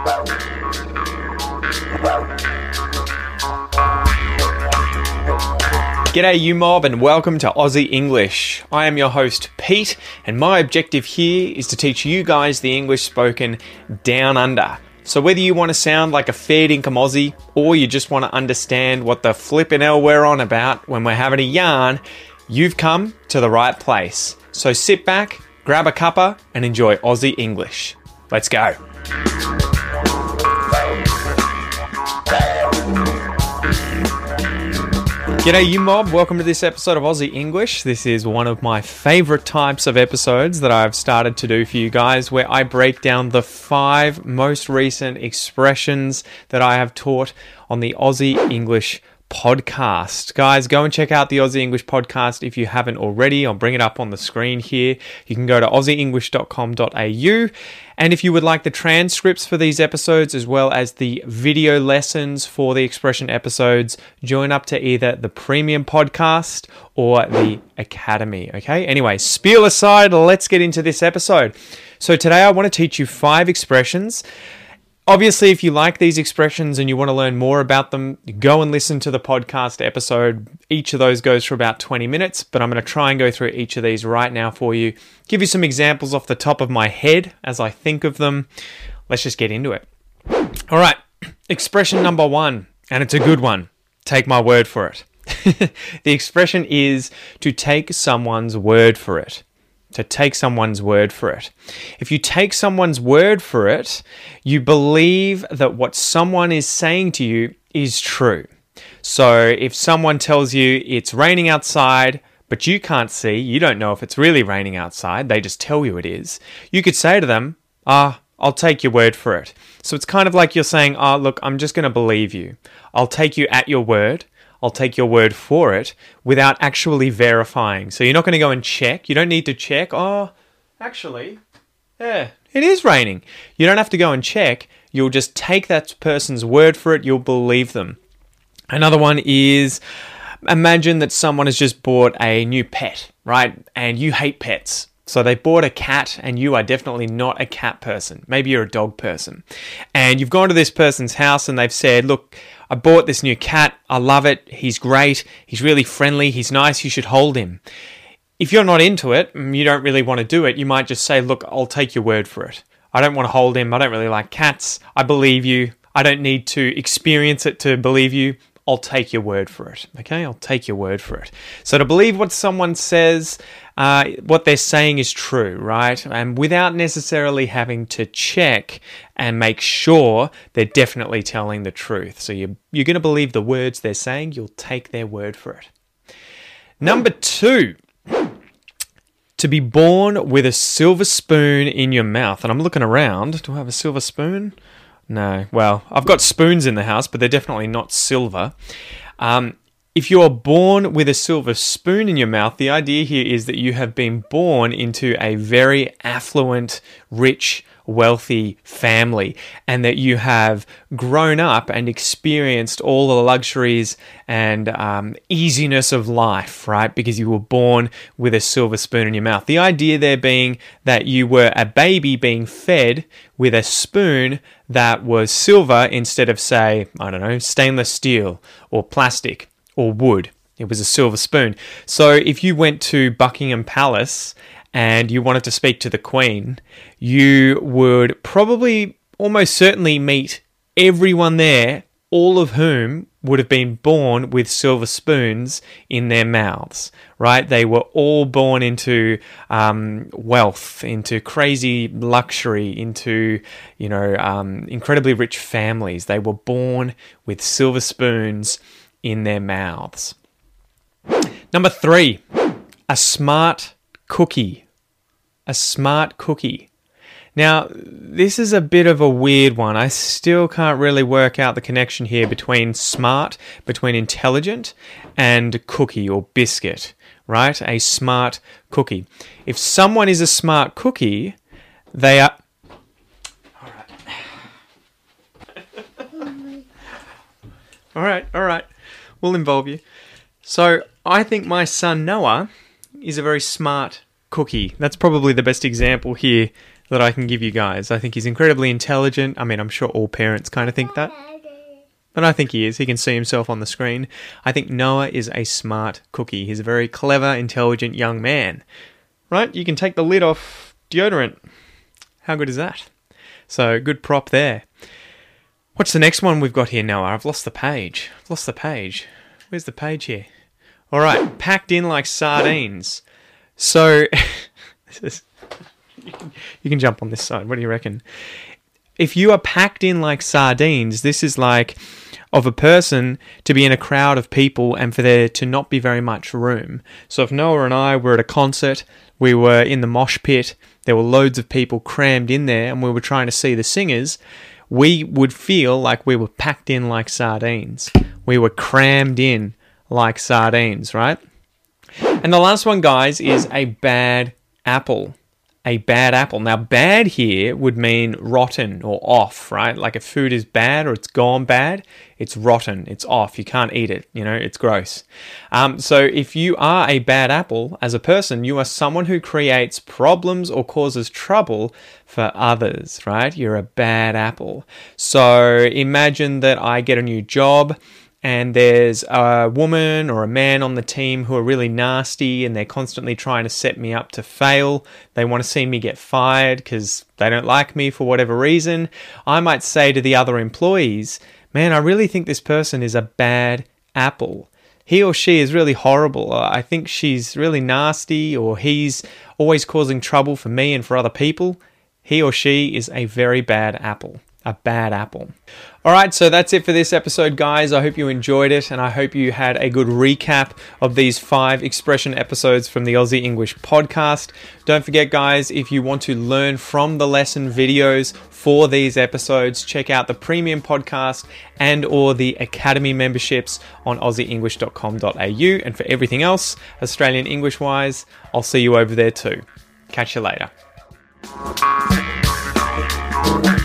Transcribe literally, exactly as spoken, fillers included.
G'day you mob and welcome to Aussie English. I am your host Pete and my objective here is to teach you guys the English spoken down under. So whether you want to sound like a fair dinkum Aussie or you just want to understand what the flippin' hell we're on about when we're having a yarn, you've come to the right place. So sit back, grab a cuppa and enjoy Aussie English. Let's go. G'day you mob, welcome to this episode of Aussie English. This is one of my favourite types of episodes that I've started to do for you guys, where I break down the five most recent expressions that I have taught on the Aussie English podcast. Guys, go and check out the Aussie English podcast if you haven't already. I'll bring it up on the screen here. You can go to aussie english dot com dot a u. And if you would like the transcripts for these episodes as well as the video lessons for the expression episodes, join up to either the premium podcast or the academy. Okay, anyway, spiel aside, let's get into this episode. So today I want to teach you five expressions. Obviously, if you like these expressions and you want to learn more about them, go and listen to the podcast episode. Each of those goes for about twenty minutes, but I'm going to try and go through each of these right now for you. Give you some examples off the top of my head as I think of them. Let's just get into it. All right, expression number one, and it's a good one. Take my word for it. The expression is to take someone's word for it. To take someone's word for it. If you take someone's word for it, you believe that what someone is saying to you is true. So if someone tells you it's raining outside, but you can't see, you don't know if it's really raining outside, they just tell you it is, you could say to them, ah, I'll take your word for it. So it's kind of like you're saying, ah, oh, look, I'm just going to believe you. I'll take you at your word. I'll take your word for it without actually verifying. So you're not going to go and check. You don't need to check. Oh, actually, yeah, it is raining. You don't have to go and check. You'll just take that person's word for it. You'll believe them. Another one is, imagine that someone has just bought a new pet, right? And you hate pets. So they bought a cat and you are definitely not a cat person. Maybe you're a dog person. And you've gone to this person's house and they've said, look, I bought this new cat. I love it. He's great. He's really friendly. He's nice. You should hold him. If you're not into it, you don't really want to do it, you might just say, look, I'll take your word for it. I don't want to hold him. I don't really like cats. I believe you. I don't need to experience it to believe you. I'll take your word for it. Okay, I'll take your word for it. So to believe what someone says, uh, what they're saying is true, right? And without necessarily having to check and make sure they're definitely telling the truth. So you're, you're going to believe the words they're saying, you'll take their word for it. Number two, to be born with a silver spoon in your mouth. And I'm looking around. Do I have a silver spoon? No, well, I've got spoons in the house, but they're definitely not silver. Um, if you're born with a silver spoon in your mouth, the idea here is that you have been born into a very affluent, rich, wealthy family, and that you have grown up and experienced all the luxuries and um, easiness of life, right? Because you were born with a silver spoon in your mouth. The idea there being that you were a baby being fed with a spoon that was silver instead of, say, I don't know, stainless steel or plastic or wood. It was a silver spoon. So if you went to Buckingham Palace and you wanted to speak to the Queen, you would probably almost certainly meet everyone there, all of whom would have been born with silver spoons in their mouths, right? They were all born into um, wealth, into crazy luxury, into, you know, um, incredibly rich families. They were born with silver spoons in their mouths. Number three, a smart cookie. A smart cookie. Now, this is a bit of a weird one. I still can't really work out the connection here between smart, between intelligent, and cookie or biscuit, right? A smart cookie. If someone is a smart cookie, they are... All right. all right, all right. We'll involve you. So, I think my son Noah is a very smart cookie. That's probably the best example here that I can give you guys. I think he's incredibly intelligent. I mean, I'm sure all parents kind of think that. But I think he is. He can see himself on the screen. I think Noah is a smart cookie. He's a very clever, intelligent young man. Right? You can take the lid off deodorant. How good is that? So, good prop there. What's the next one we've got here, Noah? I've lost the page. I've lost the page. Where's the page here? All right. Packed in like sardines. So, you can, you can jump on this side. What do you reckon? If you are packed in like sardines, this is like of a person to be in a crowd of people and for there to not be very much room. So if Noah and I were at a concert, we were in the mosh pit, there were loads of people crammed in there and we were trying to see the singers, we would feel like we were packed in like sardines. We were crammed in like sardines, right? And the last one, guys, is a bad apple. A bad apple. Now, bad here would mean rotten or off, right? Like if food is bad or it's gone bad, it's rotten, it's off. You can't eat it, you know, it's gross. Um, so if you are a bad apple as a person, you are someone who creates problems or causes trouble for others, right? You're a bad apple. So imagine that I get a new job and there's a woman or a man on the team who are really nasty and they're constantly trying to set me up to fail. They want to see me get fired because they don't like me for whatever reason. I might say to the other employees, man, I really think this person is a bad apple. He or she is really horrible. I think she's really nasty, or he's always causing trouble for me and for other people. He or she is a very bad apple. A bad apple. Alright, so that's it for this episode, guys. I hope you enjoyed it, and I hope you had a good recap of these five expression episodes from the Aussie English podcast. Don't forget, guys, if you want to learn from the lesson videos for these episodes, check out the premium podcast and or the academy memberships on aussie english dot com dot a u. And for everything else, Australian English wise, I'll see you over there too. Catch you later.